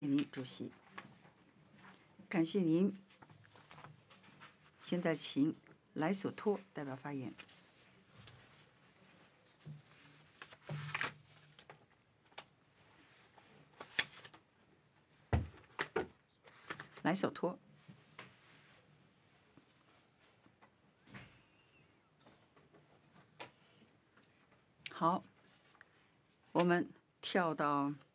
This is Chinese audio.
您主席，感谢您。现在请莱索托代表发言。莱索托，好，我们跳到